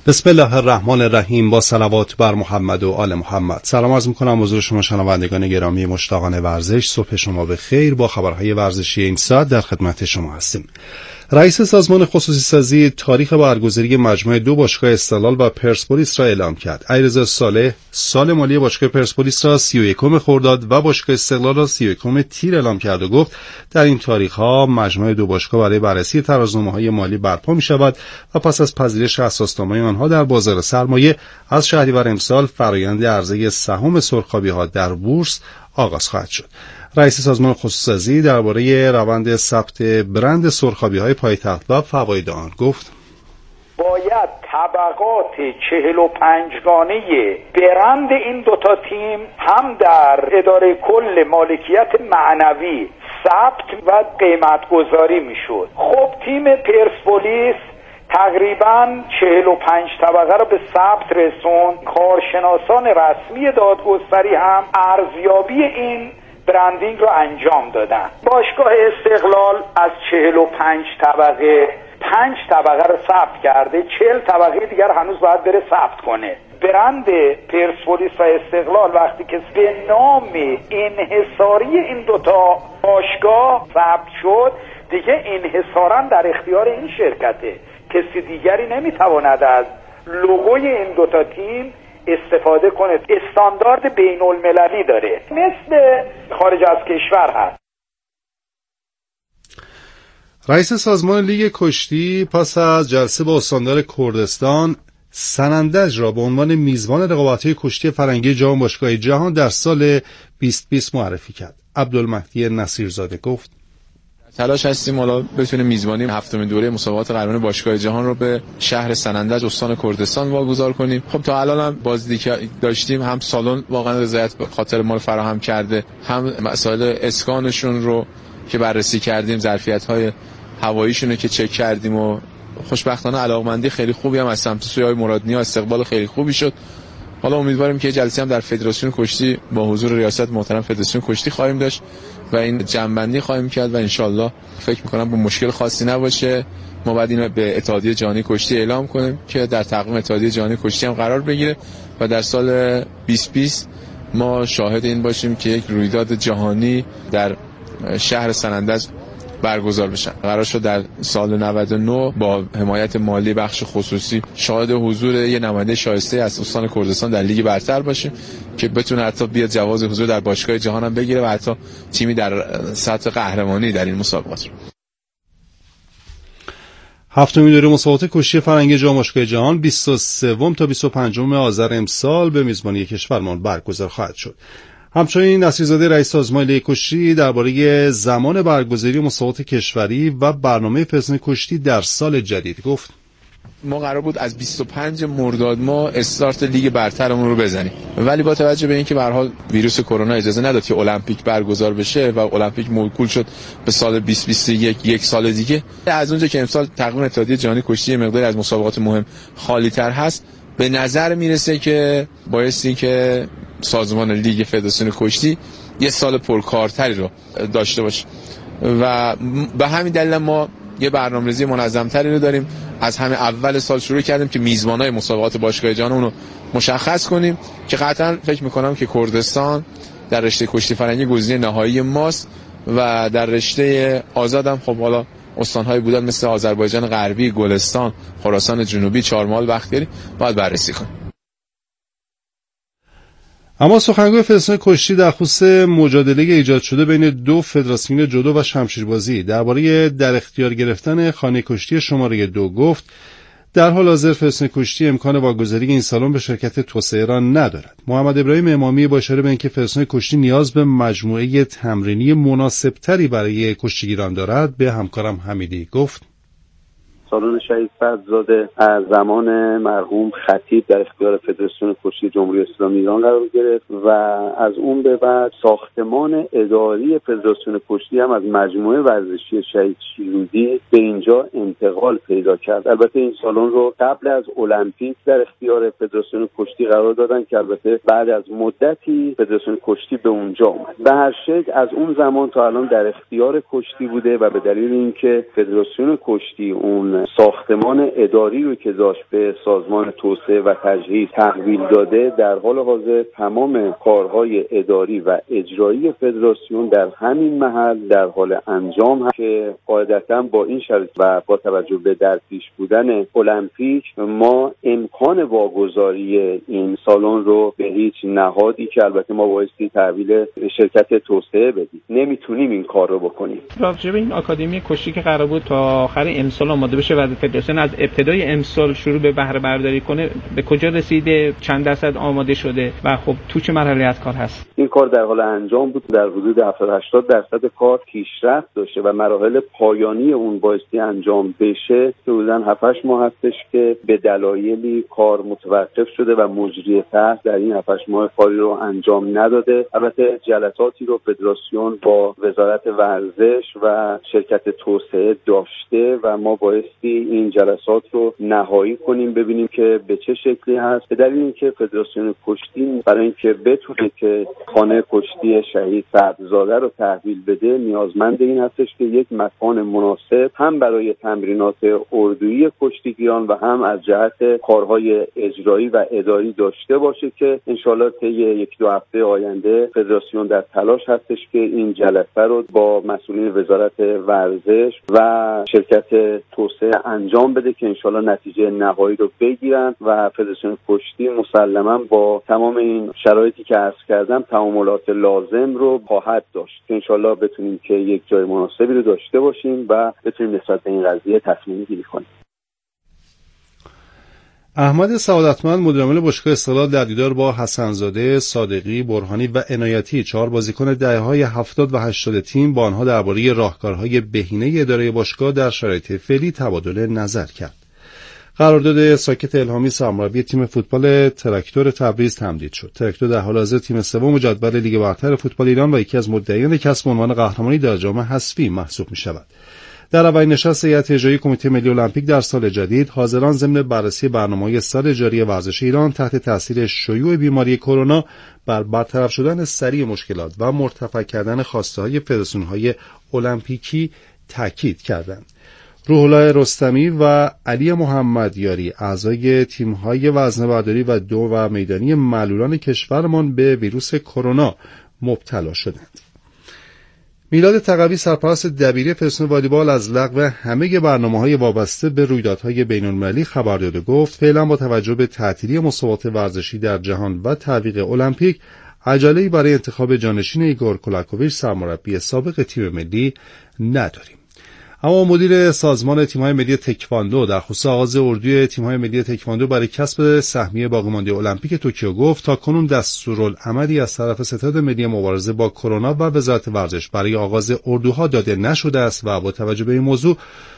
بسم الله الرحمن الرحیم. با صلوات بر محمد و آل محمد. سلام عرض می‌کنم حضور شما شنوندگان گرامی مشتاقان ورزش. صبح شما به خیر. با خبرهای ورزشی این ساعت در خدمت شما هستیم. رئیس سازمان خصوصی سازی تاریخ برگزاری مجمع دو باشگاه استقلال و پرسپولیس را اعلام کرد. علیرضا صالح سال مالی باشگاه پرسپولیس را 31 خرداد و باشگاه استقلال را 31 تیر اعلام کرد و گفت در این تاریخ‌ها مجمع دو باشگاه برای بررسی ترازنامه‌های مالی برپا می‌شود و پس از پذیرش اساسنامه آنها در بازار سرمایه از شهریور امسال فرآیند عرضه سهام سرخابی‌ها در بورس آغاز خواهد شد. رئیس سازمان خصوصی سازی درباره روند ثبت برند سرخابی‌های پایتخت و فواید آن گفت: باید طبقات 45 گانه برند این دوتا تیم هم در اداره کل مالکیت معنوی ثبت و قیمت گذاری میشد. خب تیم پرسپولیس تقریباً 45 طبقه رو به ثبت رسوند. کارشناسان رسمی دادگستری هم ارزیابی این برندینگ رو انجام دادن. باشگاه استقلال از 45 طبقه 5 طبقه رو ثبت کرده، 40 طبقه دیگر هنوز باید بره ثبت کنه. برند پرسپولیس و استقلال وقتی که به نام انحصاری این دوتا باشگاه ثبت شد، دیگه انحصارا در اختیار این شرکته. کسی دیگری نمیتواند از لوگوی این دوتا تیم استفاده کنه. استاندارد بین المللی داره، مثل خارج از کشور هست. رئیس سازمان لیگ کشتی پس از جلسه با استاندار کردستان سنندج را به عنوان میزبان رقابت‌های کشتی فرنگی جام باشگاه جهان در سال 2020 معرفی کرد. عبدالمهدی نصیرزاده گفت: تلاش هستیم حالا بتونیم میزبانی هفتمین دوره مسابقات قهرمانی باشگاه جهان رو به شهر سنندج استان کردستان واگذار کنیم. خب تا الان هم بازدیدی که داشتیم، هم سالن واقعا رضایت به خاطر ما فراهم کرده، هم مسائل اسکانشون رو که بررسی کردیم، ظرفیت‌های هواییشون رو که چک کردیم و خوشبختانه علاقمندی خیلی خوبی هم از سمت سویای مرادنیا استقبال خیلی خوبی شد. حالا امیدواریم که جلسه هم در فدراسیون کشتی با حضور ریاست محترم فدراسیون کشتی خواهیم داشت و این جمع‌بندی خواهیم کرد و انشالله فکر می‌کنم با مشکل خاصی نباشه. ما بعد اینو به اتحادیه جهانی کشتی اعلام کنیم که در تقویم اتحادیه جهانی کشتی هم قرار بگیره و در سال 2020 ما شاهد این باشیم که یک رویداد جهانی در شهر سنندج برگزار بشن. قرار شد در سال 99 با حمایت مالی بخش خصوصی شاهد حضور یه نماینده شایسته از استان کردستان در لیگ برتر باشیم که بتونه حتی بیاد جواز حضور در باشگاه جهان هم بگیره و حتی تیمی در سطح قهرمانی در این مسابقات. هفتمین دوره مسابقات کشتی فرنگی جام باشگاه جهان 23 تا 25 آذر امسال به میزبانی کشورمان برگزار خواهد شد. همچنین نصیرزاده رئیس سازمان لیگ کشتی درباره زمان برگزاری مسابقات کشوری و برنامه فصل کشتی در سال جدید گفت: ما قرار بود از 25 مرداد ما استارت لیگ برترمون رو بزنیم، ولی با توجه به اینکه به هر حال ویروس کرونا اجازه نداد که المپیک برگزار بشه و المپیک موکول شد به سال 2021، یک سال دیگه. از اونجا که امسال تقویم اتحادیه جهانی کشتی مقداری از مسابقات مهم خالی تر هست، به نظر میرسه که بایستی که سازمان لیگ فدراسیون کشتی یه سال پرکارتری رو داشته باشه و به همین دلیل ما یه برنامه‌ریزی منظم‌تری رو داریم. از همه اول سال شروع کردیم که میزبانای مسابقات باشگاه جهان رو مشخص کنیم که قطعا فکر می‌کنم که کردستان در رشته کشتی فرنگی گزینه نهایی ماست و در رشته آزاد هم خب حالا استان‌های بودن مثل آذربایجان غربی، گلستان، خراسان جنوبی، چهارمحال، بختیاری باید بررسی کنیم. اما سخنگوی فدراسیون کشتی در خصوص مجادله ایجاد شده بین دو فدراسیون جودو و شمشیربازی درباره در اختیار گرفتن خانه کشتی شماره 2 گفت در حال حاضر فدراسیون کشتی امکان واگذاری این سالن به شرکت توسعه را ندارد. محمد ابراهیم امامی با اشاره به اینکه فدراسیون کشتی نیاز به مجموعه تمرینی مناسبتری برای کشتیگیران دارد به همکارم حمیدی گفت: سالن شهید صدرزاده از زمان مرحوم خطیب در اختیار فدراسیون کشتی جمهوری اسلامی ایران قرار گرفت و از اون به بعد ساختمان اداری فدراسیون کشتی هم از مجموعه ورزشی شهید شیرودی به اینجا انتقال پیدا کرد. البته این سالن رو قبل از المپیک در اختیار فدراسیون کشتی قرار دادن که البته بعد از مدتی فدراسیون کشتی به اونجا اومد. به هر شکل از اون زمان تا الان در اختیار کشتی بوده و به دلیل اینکه فدراسیون کشتی اون ساختمان اداری رو که داشت به سازمان توسعه و تجهیز تحویل داده، در حال حاضر تمام کارهای اداری و اجرایی فدراسیون در همین محل در حال انجام هست که قاعدتاً با این شرط و با توجه به در پیش بودن المپیک ما امکان واگذاری این سالن رو به هیچ نهادی که البته ما بایستی تحویل شرکت توسعه بدیم نمیتونیم این کار رو بکنیم. راجع به این آکادمی کشتی که قرار بود تا آخر امسال آماده بشه و فدراسیون از ابتدای امسال شروع به بهره برداری کنه، به کجا رسیده؟ چند درصد آماده شده و خب تو چه مرحله از کار هست؟ این کار در حال انجام بود، در حدود 70-80% کار پیشرفت داشته و مراحل پایانی اون بایستی انجام بشه. حدوداً 7-8 ماه هستش که به دلایلی کار متوقف شده و مجری طرح در این 7-8 ماه کاری رو انجام نداده. البته جلساتی رو فدراسیون با وزارت ورزش و شرکت توسعه داشته و ما بایستی این جلسات رو نهایی کنیم، ببینیم که به چه شکلی هست. به دلیل اینکه فدراسیون کشتی برای اینکه بتونه که خانه کشتی شهید سعدزاده رو تحویل بده نیازمند این هستش که یک مکان مناسب هم برای تمرینات اردویی کشتیگیران و هم از جهت کارهای اجرایی و اداری داشته باشه که انشالله طی 1-2 هفته آینده فدراسیون در تلاش هستش که این جلسه رو با مسئولین وزارت ورزش و شرکت توسعه انجام بده که انشالله نتیجه نهایی رو بگیرن و فدراسیون کشتی مسلما با تمام این شرایطی که عرض کردم تعاملات لازم رو خواهد داشت که انشالله بتونیم که یک جای مناسبی رو داشته باشیم و بتونیم نسبت به این قضیه تصمیم گیری کنیم. احمد سعادتمند مدیرعامل باشگاه استقلال در دیدار با حسنزاده، صادقی، برهانی و عنایتی 4 بازیکن دهه‌های 70 و 80 تیم با آنها درباره راهکارهای بهینه اداره باشگاه در شرایط فعلی تبادل نظر کرد. قرارداد ساکت الهامی سرمربی تیم فوتبال تراکتور تبریز تمدید شد. تراکتور در حال حاضر تیم سوم جدول لیگ برتر فوتبال ایران و یکی از مدعیان کسب عنوان قهرمانی در جام حذفی محسوب می‌شود. در اولین نشست هیئت اجرایی کمیته ملی المپیک در سال جدید، حاضران ضمن بررسی برنامه‌های سال جاری ورزش ایران تحت تاثیر شیوع بیماری کرونا بر برطرف شدن سریع مشکلات و مرتفع کردن خواسته‌های فدراسیون‌های المپیکی تاکید کردند. روح الله رستمی و علی محمدیاری اعضای تیم‌های وزنه‌برداری و دو و میدانی معلولان کشورمان به ویروس کرونا مبتلا شدند. میلاد تقوی سرپرست دبیری فدراسیون والیبال از لغو همه برنامه‌های وابسته به رویدادهای بین‌المللی خبر داد و گفت فعلا با توجه به تعطیلی مسابقات ورزشی در جهان و تعویق المپیک عجله‌ای برای انتخاب جانشین ایگور کولاکوویچ سرمربی سابق تیم ملی نداریم. اما مدیر سازمان تیم‌های ملی تکواندو در خصوص آغاز اردوی تیم‌های ملی تکواندو برای کسب سهمیه باقی‌مانده المپیک توکیو گفت تاکنون دستورالعملی از طرف ستاد ملی مبارزه با کرونا و وزارت ورزش برای آغاز اردوها داده نشده است و با توجه به این موضوع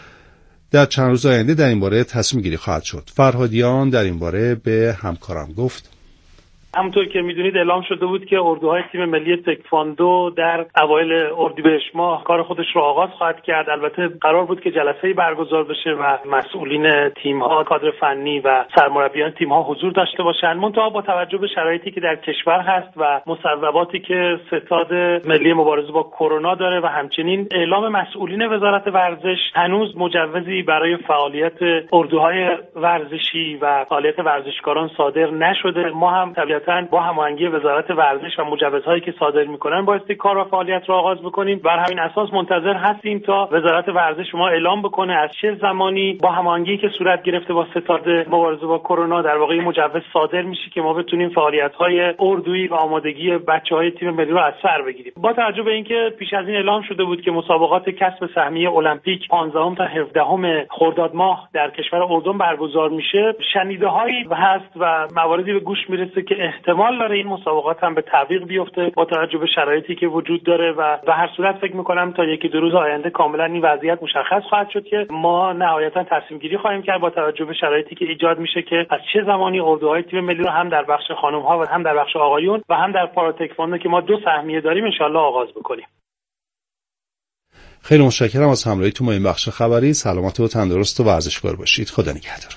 در چند روز آینده در این باره تصمیم گیری خواهد شد. فرهادیان در این باره به همکارم گفت همونطور که میدونید اعلام شده بود که اردوهای تیم ملی تکواندو در اوایل اردیبهشت ماه کار خودش رو آغاز خواهد کرد. البته قرار بود که جلسه‌ای برگزار بشه و مسئولین تیم‌ها، کادر فنی و سرمربیان تیم‌ها حضور داشته باشند. منتها با توجه به شرایطی که در کشور هست و مصوباتی که ستاد ملی مبارزه با کرونا داره و همچنین اعلام مسئولین وزارت ورزش هنوز مجوزی برای فعالیت اردوهای ورزشی و فعالیت ورزشکاران صادر نشده. ما هم با هماهنگی وزارت ورزش و مجوزهایی که صادر میکنن بایستی کار و فعالیت رو آغاز بکنیم. بر همین اساس منتظر هستیم تا وزارت ورزش ما اعلام بکنه از چه زمانی با هماهنگی که صورت گرفته با ستاد مبارزه با کرونا در واقع مجوز صادر میشه که ما بتونیم فعالیت‌های اردویی و آمادگی بچه‌های تیم ملی رو از سر بگیریم. با توجه به اینکه پیش از این اعلام شده بود که مسابقات کسب سهمیه المپیک 15 تا 17 خرداد ماه در کشور اردن برگزار میشه، شنیده‌هایی هست و مواردی به گوش میرسه که احتمال داره این مسابقات هم به تعویق بیفته با توجه به شرایطی که وجود داره و به هر صورت فکر می‌کنم تا 1-2 روز آینده کاملا این وضعیت مشخص خواهد شد که ما نهایتا تصمیم گیری خواهیم کرد با توجه به شرایطی که ایجاد میشه که از چه زمانی اردوهای تیم ملی رو هم در بخش خانم‌ها و هم در بخش آقایون و هم در پارا تکواندو که ما 2 سهمیه داریم ان شاءالله آغاز بکنیم. خیلی متشکرم از همراهیتون با این بخش خبری. سلامت و تندرست و ورزشکار باشید. خدا نگهدار.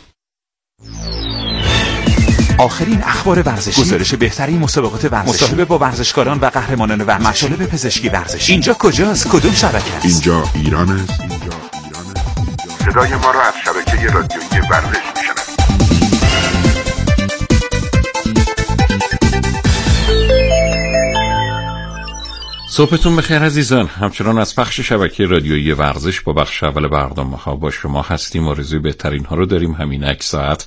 آخرین اخبار ورزشی، گزارش بهترین مسابقات ورزشی، مصاحبه با ورزشکاران و قهرمانان ورزشی، مطالب پزشکی ورزشی. اینجا کجاست؟ کدوم شبکه است؟ اینجا ایران است. صدای ما را از شبکه رادیویی ورزش میشنوید. صبحتون بخیر عزیزان. همچنان از پخش شبکه رادیویی ورزش با بخش اول برنامه‌ها با شما هستیم. آرزوی بهترین ها رو داریم. همینک ساعت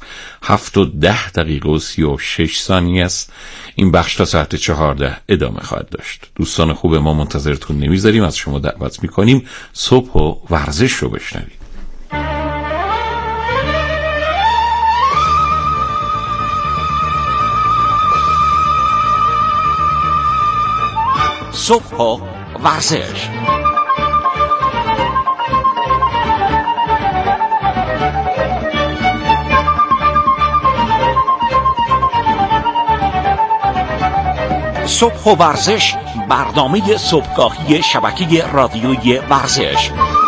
7:10:36 است. این بخش تا ساعت 14 ادامه خواهد داشت. دوستان خوب ما منتظرتون نمیذاریم. از شما دعوت میکنیم صبح و ورزش رو بشنوید. صبح و ورزش. صبح و ورزش، برنامه صبحگاهی شبکه رادیویی ورزش.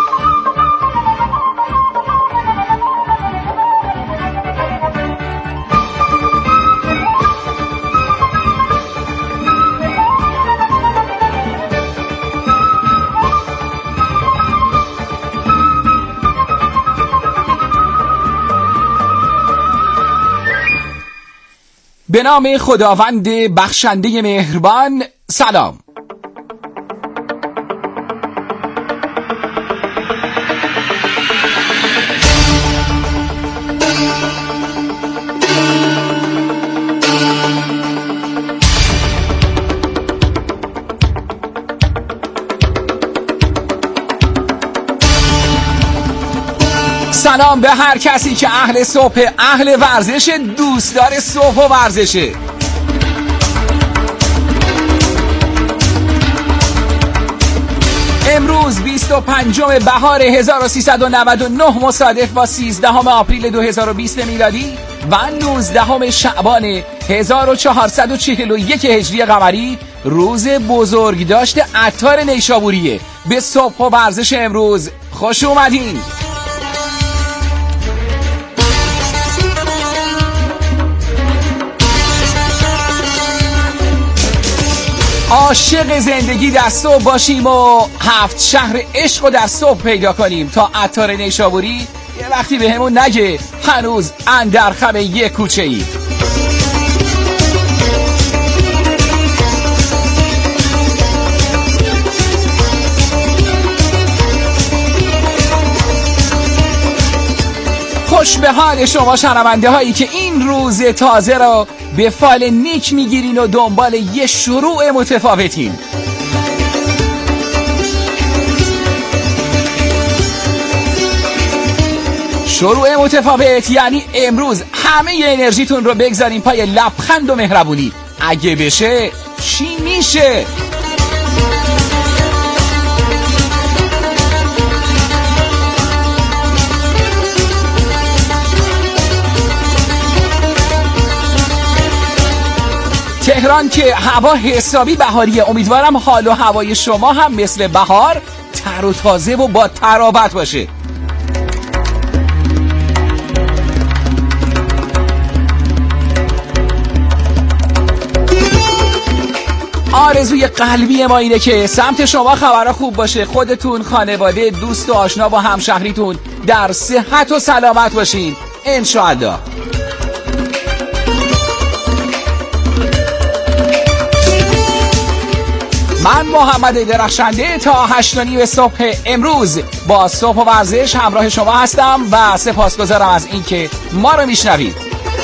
به نام خداوند بخشنده مهربان. سلام. سلام به هر کسی که اهل صبح، اهل ورزش، دوستدار صبح و ورزشه. امروز 25 بهار 1399 مصادف با 13 آپریل 2020 میلادی و 19 شعبان 1441 هجری قمری روز بزرگداشت عطار نیشابوریه. به صبح و ورزش امروز خوش اومدین. عاشق زندگی در صبح باشیم و 7 شهر عشق رو در صبح پیدا کنیم تا عطار نیشابوری یه وقتی به همون نگه هنوز اندرخم یک کوچه ای. خوش به حال شما شنونده هایی که این روز تازه را به فال نیک میگیرین و دنبال یه شروع متفاوتین. شروع متفاوت یعنی امروز همه انرژیتون رو بگذارین پای لبخند و مهربونی. اگه بشه چی میشه؟ تهران که هوا حسابی بهاریه. امیدوارم حال و هوای شما هم مثل بهار تر و تازه و با تراوت باشه. آرزوی قلبی ما اینه که سمت شما خبرها خوب باشه. خودتون، خانواده، دوست و آشنا و همشهریتون در صحت و سلامت باشین انشاءالله. من محمد درخشنده تا 8:30 صبح امروز با صبح و ورزش همراه شما هستم و سپاسگزارم از اینکه ما رو میشنوید.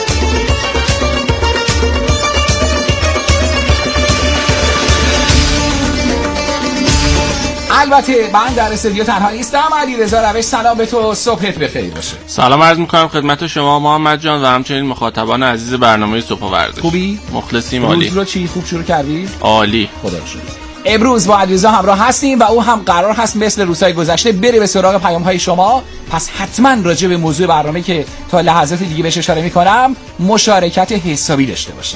البته من در استودیو تنها نیستم. علیرضا روش، سلام به تو، صبحت بخیر باشه. سلام عرض میکنم خدمت شما محمد جان و همچنین مخاطبان عزیز برنامه صبح و ورزش. خوبی؟ مخلصیم. عالی. روز رو چی خوب شروع کردی؟ عالی، خدا رو شکر. امروز با علیرضا همراه هستیم و او هم قرار هست مثل روزهای گذشته بره به سراغ پیام‌های شما. پس حتما راجع به موضوع برنامه که تا لحظات دیگه بهش اشاره می‌کنم مشارکت حسابی داشته باشید.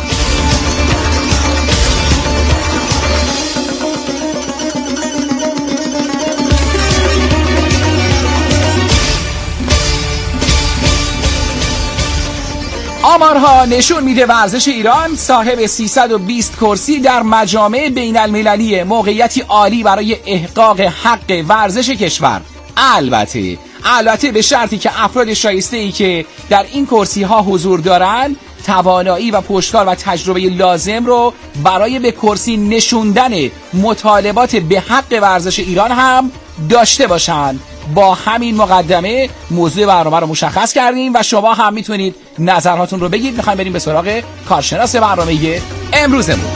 آمارها نشون میده ورزش ایران صاحب 320 کرسی در مجامع بین المللی، موقعیتی عالی برای احقاق حق ورزش کشور. البته البته به شرطی که افراد شایسته‌ای که در این کرسی ها حضور دارن توانایی و پشتکار و تجربه لازم رو برای به کرسی نشوندن مطالبات به حق ورزش ایران هم داشته باشن. با همین مقدمه موضوع برنامه رو مشخص کردیم و شما هم میتونید نظراتون رو بگید. میخوایم بریم به سراغ کارشناس برنامه امروزمون.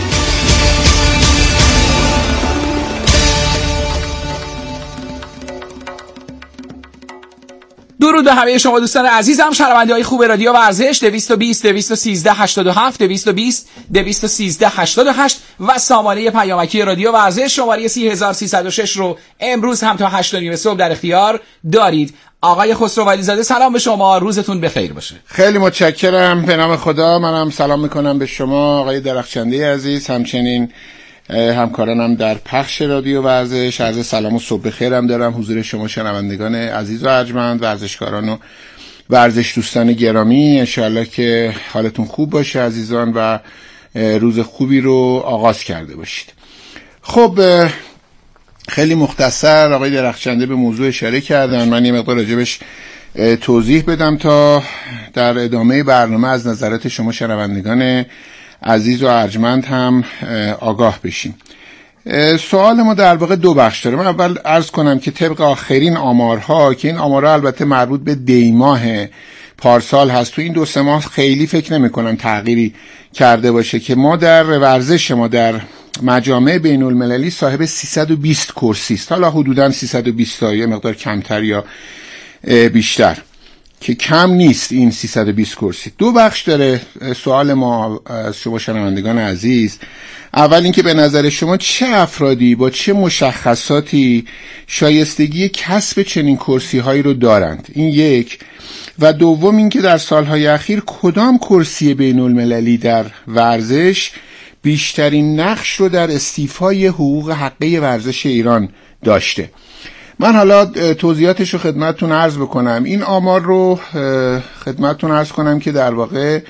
درود به همه شما دوستان عزیزم، شنونده‌های خوب رادیو ورزش 220 213 87 220 213 88 و سامانه پیامکی رادیو ورزش شماره 3306 رو امروز هم تا 8:30 صبح در اختیار دارید. آقای خسرو ولیزاده سلام به شما، روزتون بخیر باشه. خیلی متشکرم، به نام خدا. منم سلام میکنم به شما آقای درخشنده عزیز، همچنین همکارانم در پخش رادیو ورزش. عرض سلام و صبح بخیرم دارم حضور شما شنوندگان عزیز و ارجمند، ورزشکاران و ورزش دوستان گرامی. انشاءالله که حالتون خوب باشه عزیزان و روز خوبی رو آغاز کرده باشید. خب خیلی مختصر آقای درخشنده به موضوع اشاره کردن، من یه مقدار راجبش توضیح بدم تا در ادامه برنامه از نظرات شما شنوندگان عزیز و ارجمند هم آگاه بشیم. سوال ما در واقع دو بخش داره. من اول عرض کنم که طبق آخرین آمارها، که این آمارها البته مربوط به دیماه پارسال هست، تو این 2-3 ماه خیلی فکر نمی کنم تغییری کرده باشه، که ما در ورزش ما در مجامع بین المللی صاحب 320 کرسی است. حالا حدوداً 320 تا، یه مقدار کمتر یا بیشتر، که کم نیست این 320 کرسی. دو بخش داره سوال ما از شما شنوندگان عزیز. اول اینکه به نظر شما چه افرادی با چه مشخصاتی شایستگی کسب چنین کرسی هایی رو دارند، این یک. و دوم اینکه در سالهای اخیر کدام کرسی بین المللی در ورزش بیشترین نقش رو در استیفای حقوق حقه ورزش ایران داشته. من حالا توضیحاتش رو خدمتتون عرض بکنم. این آمار رو خدمتتون عرض کنم که در واقع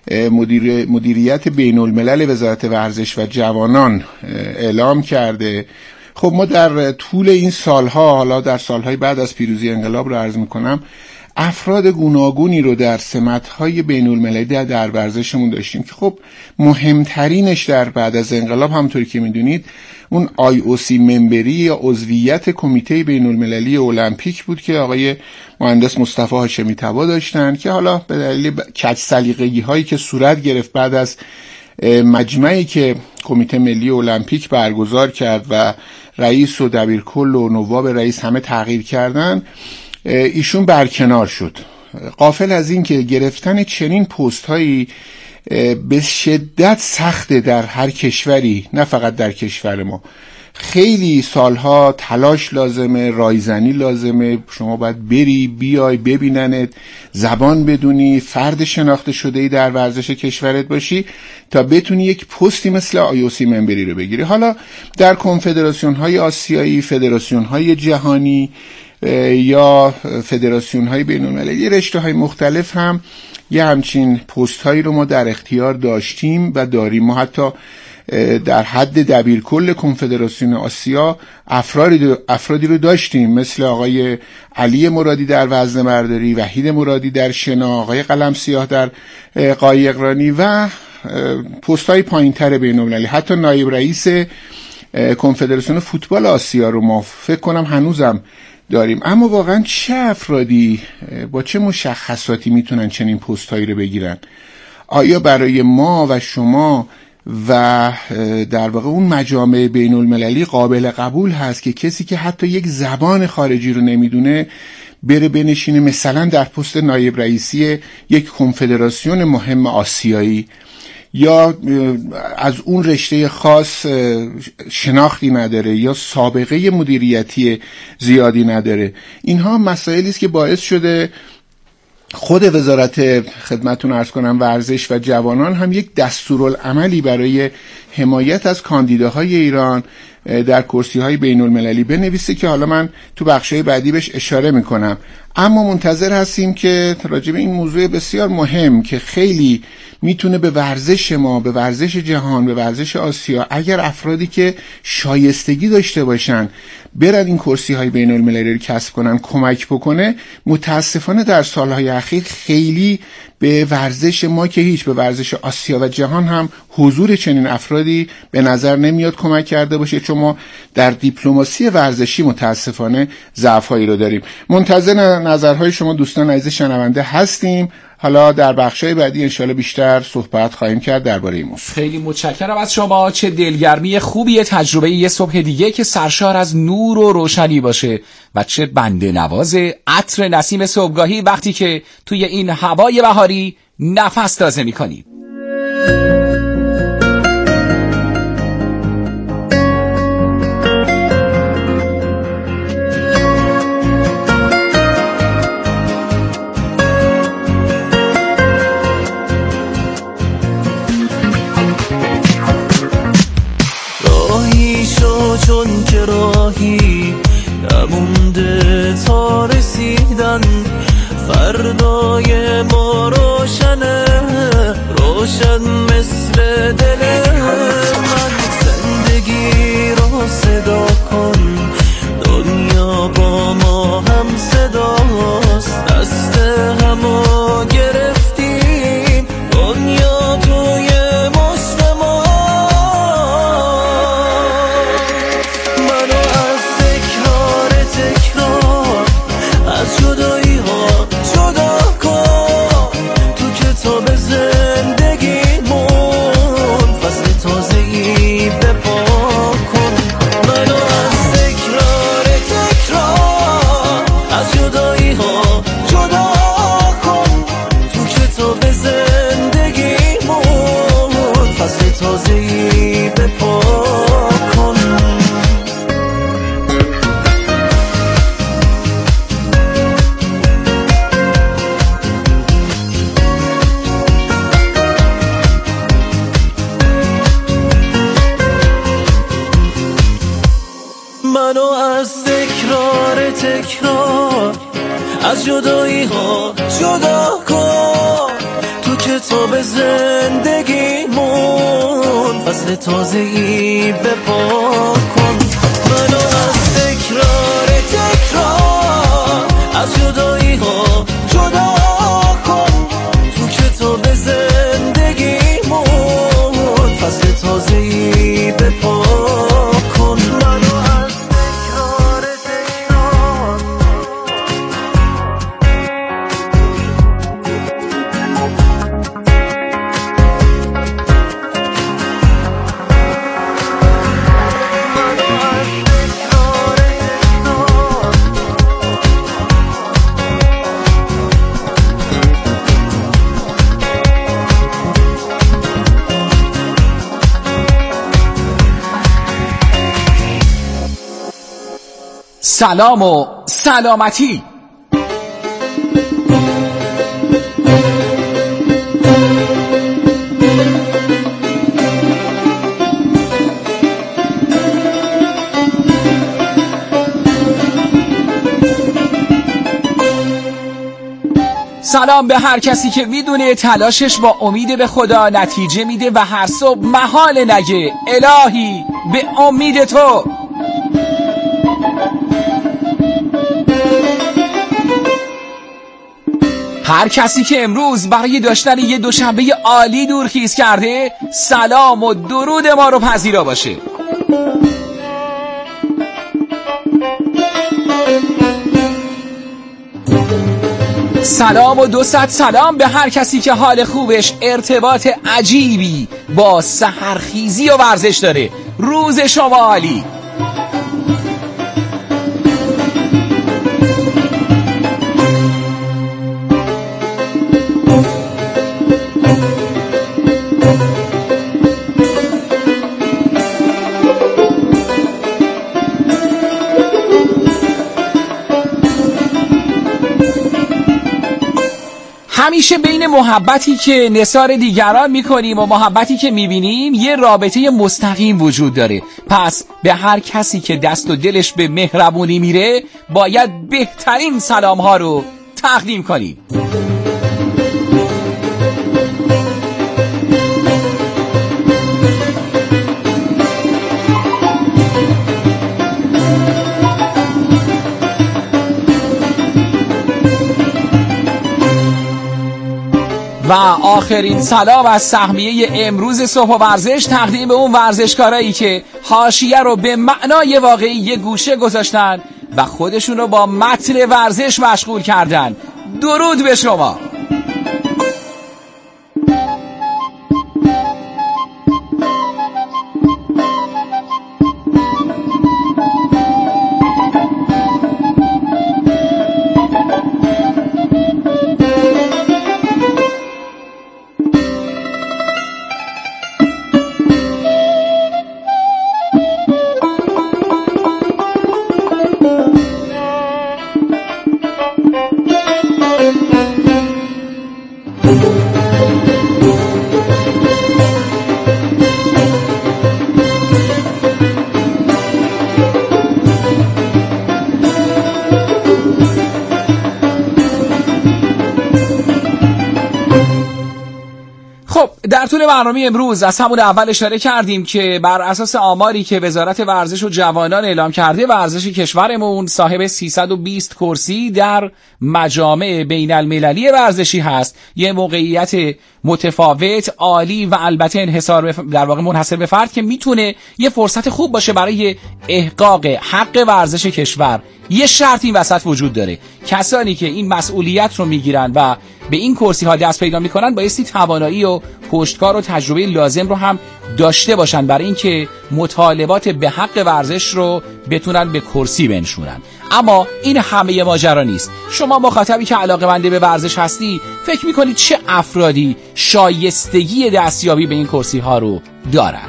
مدیریت بین الملل وزارت ورزش و جوانان اعلام کرده. خب ما در طول این سالها، حالا در سالهای بعد از پیروزی انقلاب رو عرض میکنم، افراد گوناگونی رو در سمت‌های بین المللی در ورزشمون داشتیم که خب مهمترینش در بعد از انقلاب همونطوری که میدونید اون IOC ممبری یا عضویت کمیته بین المللی المپیک بود که آقای مهندس مصطفی هاشمی طبا داشتن، که حالا به دلیل کج سلیقگی هایی که صورت گرفت بعد از مجمعی که کمیته ملی المپیک برگزار کرد و رئیس و دبیرکل و نواب رئیس همه تغییر کردن، ایشون برکنار شد. غافل از این که گرفتن چنین پست هایی به شدت سخته در هر کشوری، نه فقط در کشور ما. خیلی سالها تلاش لازمه، رایزنی لازمه، شما باید بری بیای ببیننت، زبان بدونی، فرد شناخته شده‌ای در ورزش کشورت باشی تا بتونی یک پستی مثل IOC ممبری رو بگیری. حالا در کنفدراسیون های آسیایی، فدراسیون های جهانی یا فدراسیون های بین المللی، رشته های مختلف هم یه همچین پست هایی رو ما در اختیار داشتیم و داریم. ما حتی در حد دبیرکل کنفدراسیون آسیا افرادی رو داشتیم، مثل آقای علی مرادی در وزنه‌برداری، وحید مرادی در شنا، آقای قلم سیاه در قایقرانی و پست های پایین تر بین المللی. حتی نایب رئیس کنفدراسیون فوتبال آسیا رو ما فکر کنم هنوزم داریم. اما واقعا چه افرادی با چه مشخصاتی میتونن چنین پست هایی رو بگیرن؟ آیا برای ما و شما و در واقع اون مجامع بین المللی قابل قبول هست که کسی که حتی یک زبان خارجی رو نمیدونه بره بنشینه مثلا در پست نایب رئیسی یک کنفدراسیون مهم آسیایی، یا از اون رشته خاص شناختی نداره یا سابقه مدیریتی زیادی نداره؟ اینها مسائلی است که باعث شده خود وزارت خدمتتون عرض کنم ورزش و جوانان هم یک دستورالعملی برای حمایت از کاندیداهای ایران در کرسی‌های بین المللی بنویسه که حالا من تو بخشای بعدی بهش اشاره میکنم. اما منتظر هستیم که راجع به این موضوع بسیار مهم که خیلی میتونه به ورزش ما، به ورزش جهان، به ورزش آسیا، اگر افرادی که شایستگی داشته باشن برن این کرسی‌های بین‌المللی رو کسب کنن کمک بکنه. متاسفانه در سالهای اخیر خیلی به ورزش ما که هیچ، به ورزش آسیا و جهان هم حضور چنین افرادی به نظر نمیاد کمک کرده باشه، چون ما در دیپلماسی ورزشی متاسفانه ضعف‌هایی رو داریم. منتظر نظرهای شما دوستان عزیز شنونده هستیم. حالا در بخشای بعدی انشالله بیشتر صحبت خواهیم کرد درباره این موضوع. خیلی متشکرم از شما. چه دلگرمی خوبیه تجربه یه صبح دیگه که سرشار از نور و روشنی باشه و چه بنده نواز عطر نسیم صبحگاهی وقتی که توی این هوای بهاری نفس تازه می‌کنی. چون که راهی نمونده تا رسیدن، فردای ما روشنه، روشن مثل دل من. زندگی را صدا کن، دنیا با ما هم صداست، دست همو گرفتیم، دنیا توی مشت ما. از جدایی ها جدا کن، تو کتاب زندگیمون فصل تازه‌ای بپا کن. منو از تکرار از جدایی ها جدا کن، تو کتاب زندگیمون فصل تازه‌ای بپا کن. منو از تکرار از جدایی ها جدا کن، تو کتاب زندگیمون فصل تازه‌ای بپا کن. منو از تکرار از جدایی ها جدا کن، تو کتاب زندگیمون فصل تازه‌ای بپا کن. منو از سلام و سلامتی. سلام به هر کسی که میدونه تلاشش با امید به خدا نتیجه میده و هر صبح محال نگه الهی به امید تو. هر کسی که امروز برای داشتن یه دوشنبه عالی دورخیز کرده سلام و درود ما رو پذیرا باشه. سلام و 200 سلام به هر کسی که حال خوبش ارتباط عجیبی با سحرخیزی و ورزش داره. روز شما عالی. همیشه بین محبتی که نثار دیگران میکنیم و محبتی که میبینیم یه رابطه مستقیم وجود داره. پس به هر کسی که دست و دلش به مهربونی میره باید بهترین سلام ها رو تقدیم کنیم. و آخرین سلام از سهمیه امروز صبح و ورزش تقدیم به اون ورزشکارایی که حاشیه رو به معنای واقعی یه گوشه گذاشتن و خودشون رو با متن ورزش مشغول کردن. درود به شما. در طول برنامه امروز از همون اول اشاره کردیم که بر اساس آماری که وزارت ورزش و جوانان اعلام کرده، ورزش کشورمون صاحب 320 کرسی در مجامع بین المللی ورزشی هست. یه موقعیت متفاوت، عالی و البته انحصار در واقع منحصر به فرد که میتونه یه فرصت خوب باشه برای احقاق حق ورزش کشور. یه شرط این وسط وجود داره: کسانی که این مسئولیت رو میگیرن و به این کرسی ها دست پیدا میکنن بایستی توانایی و پشتکار و تجربه لازم رو هم داشته باشن برای اینکه مطالبات به حق ورزش رو بتونن به کرسی بنشونن. اما این همه ماجرا نیست. شما مخاطبی که علاقه‌مند به ورزش هستی فکر میکنید چه افرادی شایستگی دستیابی به این کرسی ها رو دارن؟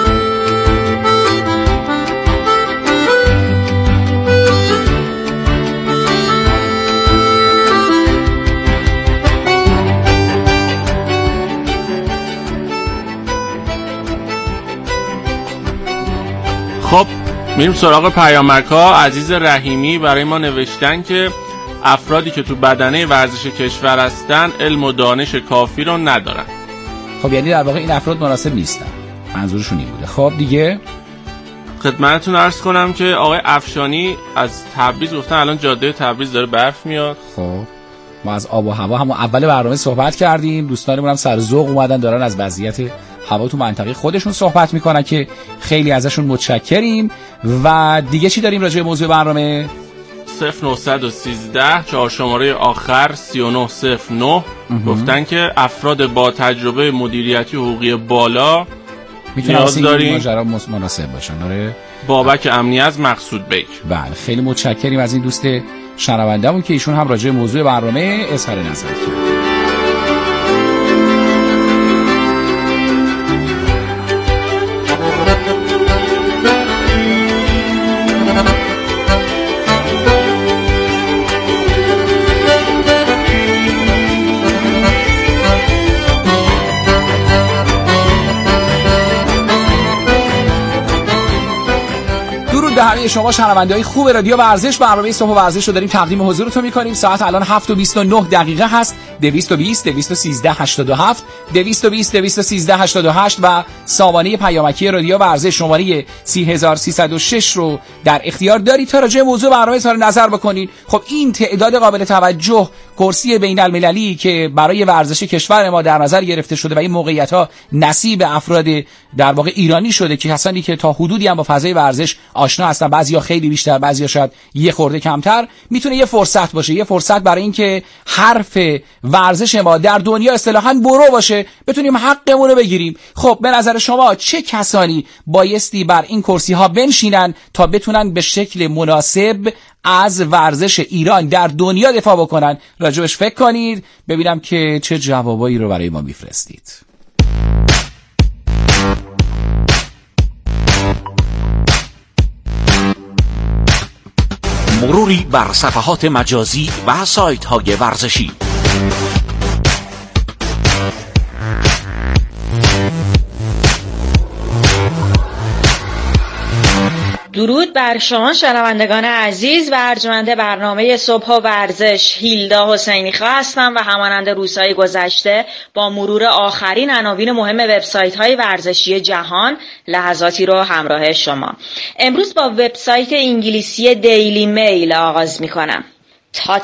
خب میریم سراغ پیامک‌ها. عزیز رحیمی برای ما نوشتن که افرادی که تو بدنه ورزش کشور هستن علم و دانش کافی رو ندارن. خب یعنی در واقع این افراد مناسب نیستن، منظورشون این بوده. خب دیگه خدمتتون عرض کنم که آقای افشانی از تبریز گفتن الان جاده تبریز داره برف میاد. خب ما از آب و هوا همون اول برنامه صحبت کردیم، دوستانمون هم سر ذوق اومدن دارن از وضعیت هوا تو منطقه خودشون صحبت میکنن که خیلی ازشون متشکریم. و دیگه چی داریم راجع به موضوع برنامه؟ 0913 4 شماره آخر 3909 گفتن که افراد با تجربه مدیریتی حقوقی بالا نیاز داریم ماجرا مناسب باشن. آره بابک امنی از مقصود بیک. بله خیلی متشکریم از این دوست شنوندهمون که ایشون هم راجع به موضوع برنامه اظهار نظر کرد. به همه شما شنونده‌های خوب رادیو ورزش، برنامه صبح ورزش رو داریم تقدیم حضورتون می‌کنیم. ساعت الان 7:29 هست. 220 213 87 220 213 88 و سامانه پیامکی رادیو ورزش شماره 30306 رو در اختیار دارید تا راجع به موضوع برنامه اظهار نظر بکنید. خب این تعداد قابل توجه کرسی بین المللی که برای ورزش کشور ما در نظر گرفته شده و این موقعیت‌ها نصیب افراد در واقع ایرانی شده که کسانی که تا حدودی هم با فضای ورزش آشنا هستن، بعضیا خیلی بیشتر، بعضیا شاید یه خورده کمتر، میتونه یه فرصت باشه، یه فرصت برای اینکه حرف ورزش ما در دنیا اصطلاحاً برو باشه، بتونیم حقمون رو بگیریم. خب به نظر شما چه کسانی بایستی بر این کرسی ها بنشینن تا بتونن به شکل مناسب از ورزش ایران در دنیا دفاع بکنن؟ راجبش فکر کنید ببینم که چه جوابایی رو برای ما میفرستید. مروری بر صفحات مجازی و سایت های ورزشی. درود بر شما شنوندگان عزیز و ارجمند برنامه صبح و ورزش. هیلدا حسینی خواه هستم و همانند روزهای گذشته با مرور آخرین عناوین مهم وبسایت‌های ورزشی جهان لحظاتی رو همراه شما. امروز با وبسایت انگلیسی دیلی میل آغاز می‌کنم.